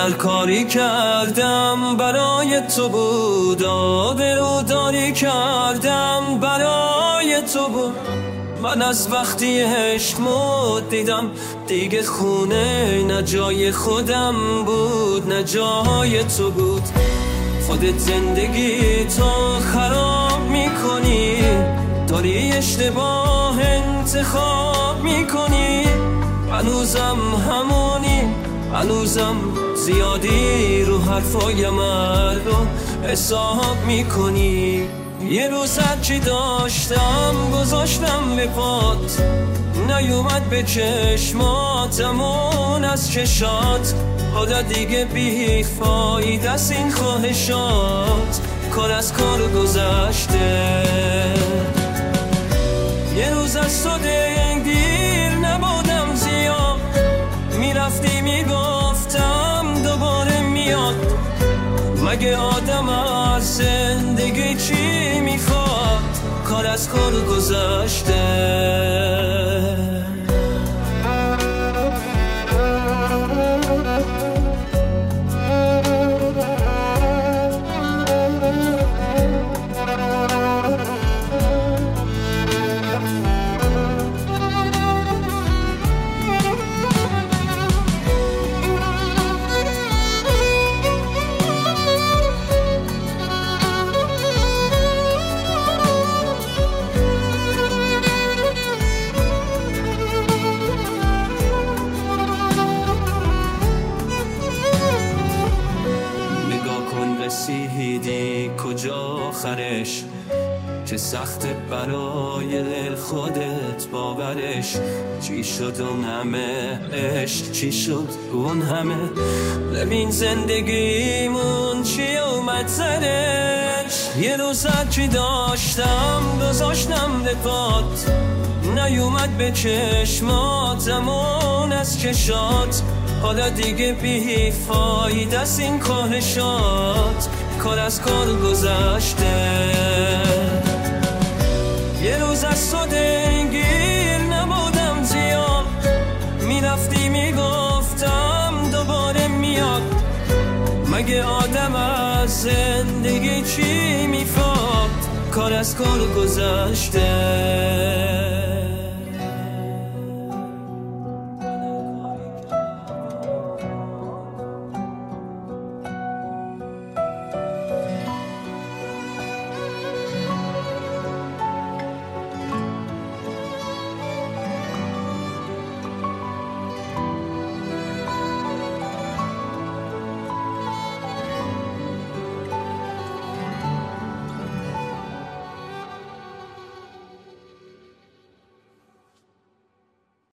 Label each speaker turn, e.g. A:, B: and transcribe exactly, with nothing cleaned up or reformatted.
A: هر کاری کردم برای تو بود، آبروداری کردم برای تو بود. من از وقتی عشق مد دیدم دیگه خونه نه جای خودم بود نه جای تو بود. خودت زندگی تو خراب میکنی، داری اشتباه انتخاب میکنی. هنوزم همونی، هنوزم زیادی رو حرفای مردم حساب میکنی. یه روز هرچی داشتم گذاشتم به پات، نیومد به چشماتمون از چشات. حالا دیگه بی فایده است این خواهشات، کار از کار گذشته. یه روز از تو دلگیر نبودم زیاد، میرفتی میگفتم دوباره میاد. مگه آدم از زندگی چی میخواد؟ کار از کار گذشته. رسیدی کجا آخرش؟ چه سخت برای دل خودت باورش. چی شد اون همه عشق، چی شد اون همه؟ ببین زندگیمون چی اومد سرش. یه روز هرچی داشتم گذاشتم به پات، نیومد به چشماتمون از چشات. حالا دیگه بی فایده است این کاهشات، کار از کار گذشته. یه روز از تو دلگیر نبودم زیاد، میرفتی میگفتم دوباره میاد. مگه آدم از زندگی چی میفاد؟ کار از کار گذشته.